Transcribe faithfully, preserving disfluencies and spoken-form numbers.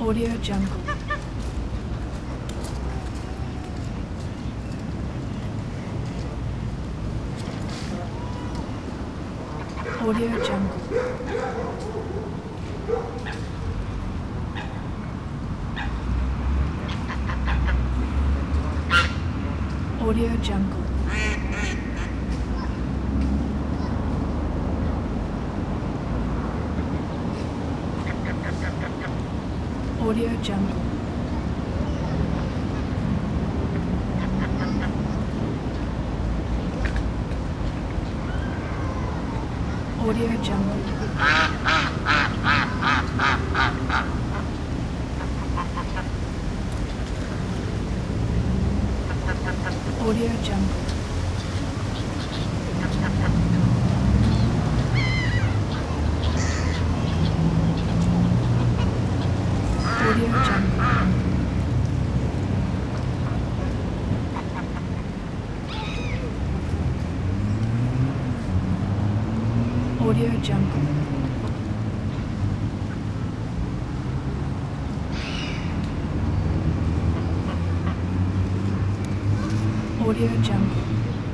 Audio Jungle. Audio Jungle. Audio Jungle. Audio Jungle. Audio Jungle. Audio Jungle. Audio Jungle. Audio Jungle. Audio Jungle.